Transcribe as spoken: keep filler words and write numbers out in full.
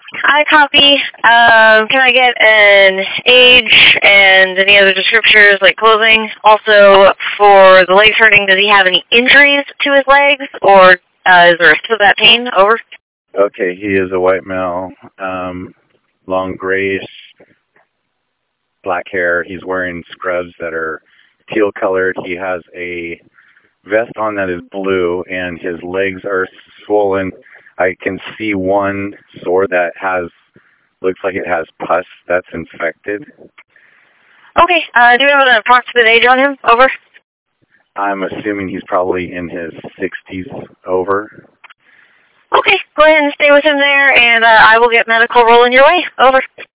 I copy. Um, can I get an age and any other descriptors like clothing? Also, for the legs hurting, does he have any injuries to his legs, or uh, is there a of that pain? Over. Okay, he is a white male, um, long grayish, black hair. He's wearing scrubs that are teal colored. He has a vest on that is blue, and his legs are swollen. I can see one sore that has, looks like it has pus that's infected. Okay, uh, do you have an approximate age on him? Over. I'm assuming he's probably in his sixties. Over. Okay, go ahead and stay with him there, and uh, I will get medical rolling your way. Over.